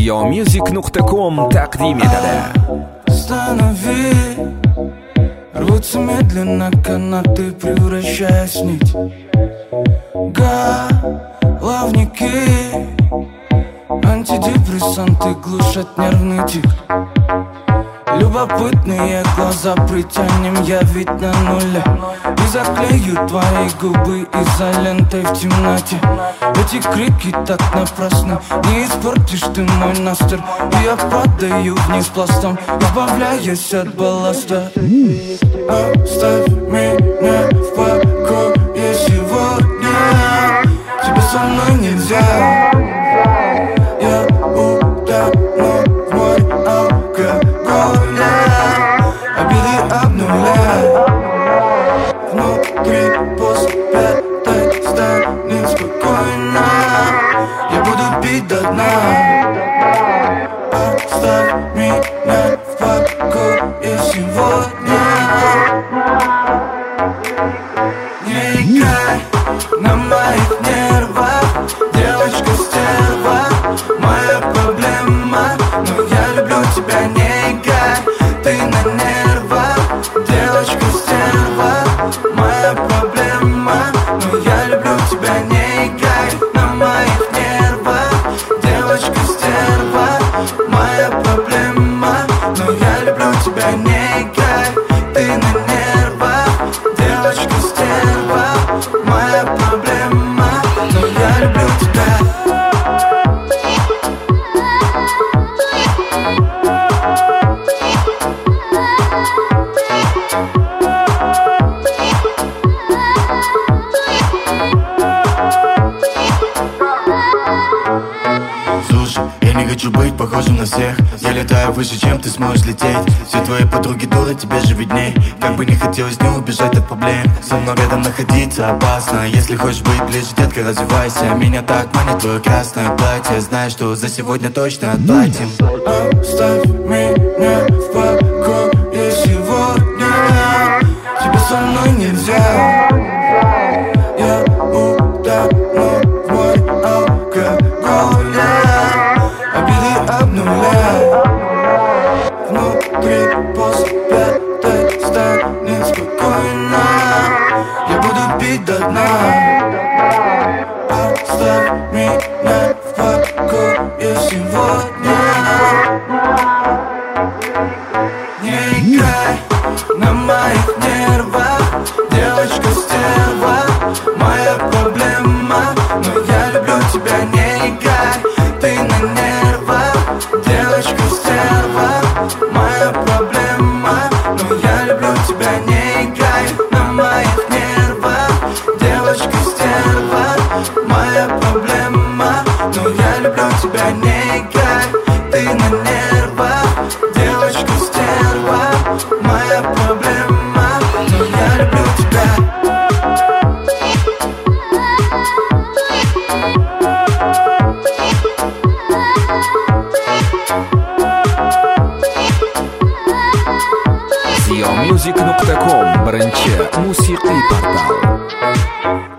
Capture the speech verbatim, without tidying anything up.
Ziomusic точка ком тaqdim etadi. Останови, рвутся медленно канаты, превращаясь в нить. Головники, антидепрессанты глушат нервный тик. Любопытные глаза притянем, я ведь на нуле. И заклею твои губы изолентой в темноте. Эти крики так напрасны, не испортишь ты мой настр. И я падаю вниз пластом, избавляясь от балласта. Оставь меня в покое сегодня, тебе со мной нельзя. Я утону в море алкоголя, обиды обнуляй. Внутри после пятой станет спокойно, я буду пить до дна. Оставь меня в покое сегодня. Не играй на моих нервах, девочка стерва, моя проблема. Но я люблю тебя, не играй, ты на нервах, девочка стерва, моя проблема. Но я люблю тебя, не играй на моих нервах, девочка стерва, моя проблема. Но я люблю тебя, не играй, ты на нервах, девочка стерва, моя проблема. Но я люблю тебя. Слушай, я не хочу быть похожим на всех. Я летаю выше, чем ты сможешь лететь. Все твои подруги дуры, тебе же видней. Как бы не хотелось не убежать от проблем, со мной рядом находиться опасно. Если хочешь быть ближе, детка, развивайся. Меня так манит твое красное платье. Знаю, что за сегодня точно отплатим. Оставь меня в покое сегодня, тебе со мной нельзя. Я утону в море алкоголя, обиды обнуляй. Внутри после пятой станет спокойно, я буду пить до дна. Оставь меня в покое сегодня. Не играй на моих нервах, девочка стерва, моя проблема. Но я люблю тебя, не играй, ты на нервах, девочка стерва, моя проблема. Но я люблю тебя, не играй на моих нервах, девочка стерва, моя проблема. Но я люблю тебя, не играй, ты на нервах, девочка стерва, моя проблема. Но я люблю тебя. Ziomusic точка ком, birinchi musiqiy portal.